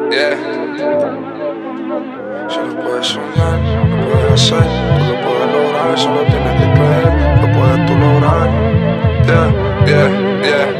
Yeah. Si lo puedes soñar, lo puedes hacer, tú lo puedes lograr, solo tienes que creer, lo puedes tú lograr. Yeah.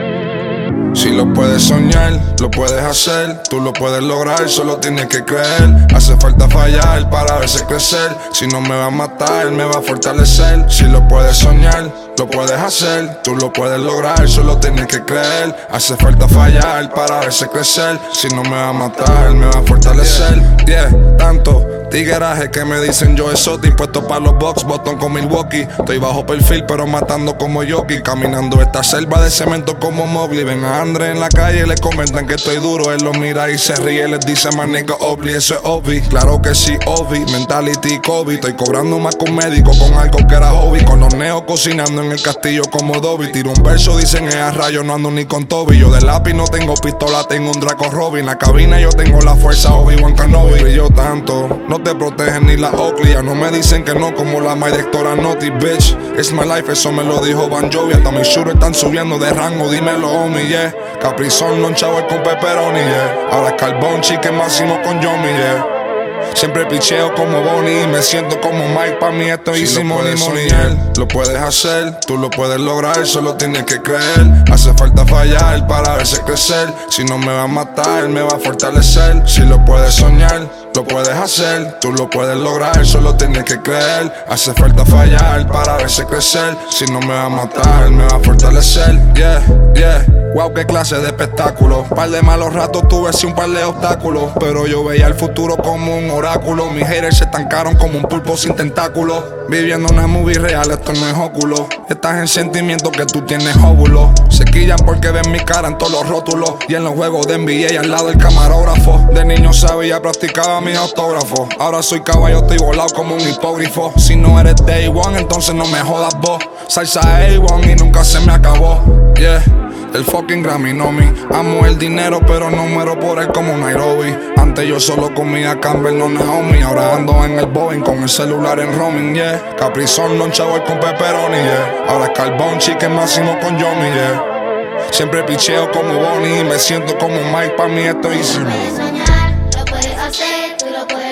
Si lo puedes soñar, lo puedes hacer, tú lo puedes lograr, solo tienes que creer. Hace falta fallar para verse crecer. Si no me va a matar, me va a fortalecer. Si lo puedes soñar, lo puedes hacer, tú lo puedes lograr, solo tienes que creer. Hace falta fallar para verse crecer. Si no me va a matar, me va a fortalecer. Tanto tigueraje que me dicen yo exotic, impuesto para los box, botón con Milwaukee. Estoy bajo perfil pero matando como Yoki, caminando esta selva de cemento como Mowgli. Ven a André en la calle, le comentan que estoy duro, él lo mira y se ríe, les dice my nigga Obli, eso es obvi. Claro que sí, obvi, mentality Kobe. Estoy cobrando más que un médico con algo que era hobby. Con los neos cocinando en el castillo como Dobby. Tiro un verso, dicen a rayo, no ando ni con Toby. Yo de lápiz no tengo pistola, tengo un Draco Robin. En la cabina yo tengo la fuerza Obi-Wan Kenobi. Brillo tanto, no te protegen ni la Oakley. No me dicen que no como la directora Naughty, bitch. It's my life, eso me lo dijo Bon Jovi. Hasta mis shooters están subiendo de rango, dímelo homie, yeah. Caprizón, lonchado con pepperoni, yeah. Ahora carbón, chicken máximo con Yomi, yeah. Siempre picheo como Bonnie y me siento como Mike. Pa' mí esto es easy money, money, lo puedes hacer, tú lo puedes lograr, solo tienes que creer. Hace falta fallar para verse crecer. Si no me va a matar, me va a fortalecer. Si lo puedes soñar, lo puedes hacer, tú lo puedes lograr, solo tienes que creer. Hace falta fallar para verse crecer. Si no me va a matar, me va a fortalecer. Wow, qué clase de espectáculo. Par de malos ratos tuve sí un par de obstáculos, pero yo veía el futuro como un oráculo. Mis haters se estancaron como un pulpo sin tentáculos. Viviendo una movie real, esto no es óculo. Estás en sentimiento que tú tienes óvulo. Se quillan porque ven mi cara en todos los rótulos y en los juegos de NBA al lado del camarógrafo. De niño sabía, practicaba mis autógrafos. Ahora soy caballo, estoy volado como un hipógrafo. Si no eres day one, entonces no me jodas vos. Salsa A1 y nunca se me acabó. El fucking Grammy no me. Amo el dinero pero no muero por él como Nairobi. Antes yo solo comía Campbell, no Naomi. Ahora ando en el Boeing con el celular en roaming, yeah. Caprizón, lonchado con pepperoni, yeah. Ahora es carbón, chicken máximo con Yomi, yeah. Siempre picheo como Bonnie y me siento como Mike, pa' mí esto es easy. Lo puedes soñar, lo puedes hacer, tú lo puedes